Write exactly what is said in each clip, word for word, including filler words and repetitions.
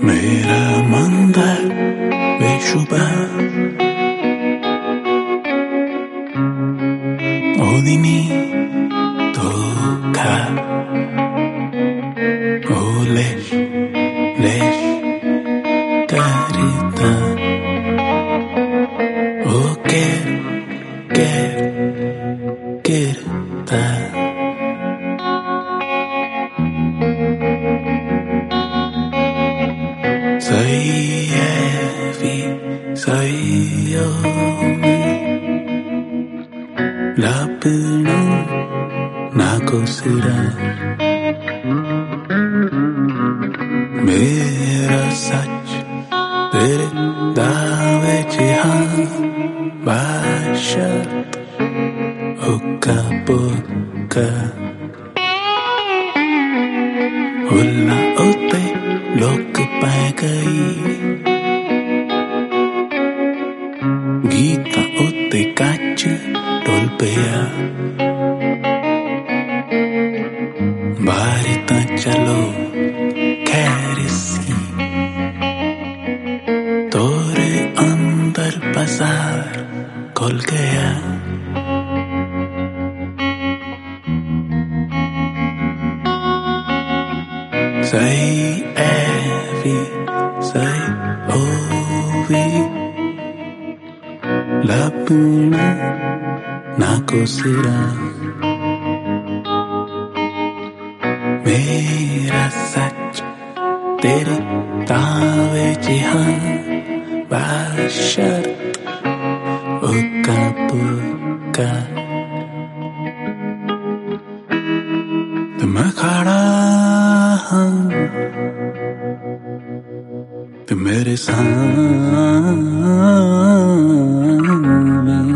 मेरा मंदिर बेशुबह ओदिनी धोखा ओ लेश लेश करता ओ केर केर करता Sayevi, sayovi, lapna na kosra, mera sach tere daave jihan bashart hukka pukka hulla ote lok पै गई गीता उत्ते कच्च ढोल पिया बारी तो चलो खैर सी तोरे अंदर बाजार खुल गया सही Say ovi lapna na kosra mera sach tere taave jihan bashart ukka pukka मैं खड़ा हूँ तो मेरे सामने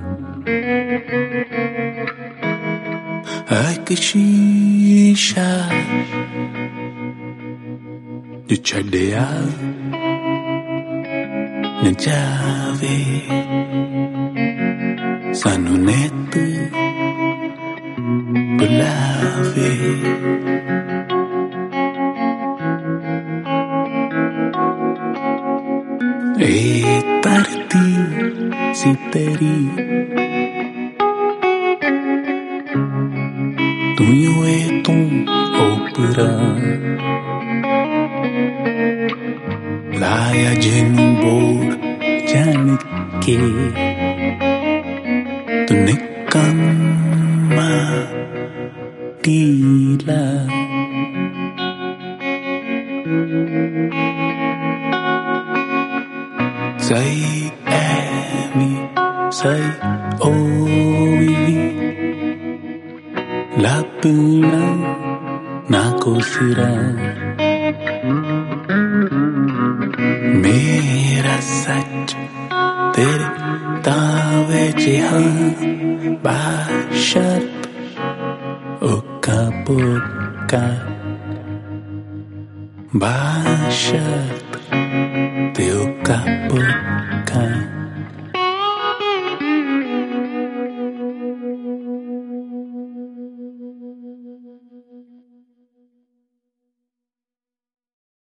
एक शीशा जो छड़िया न जावे सानू नेत बुलावे ए धरती सी तेरी तू है तू ओपरा लाया जिन बोल जान के तू निकम्मा टीला Say Amy, say Ovi, lapna na kosra, mera sach tere taave jihan bashart ukka pukka bashart te ukka pukka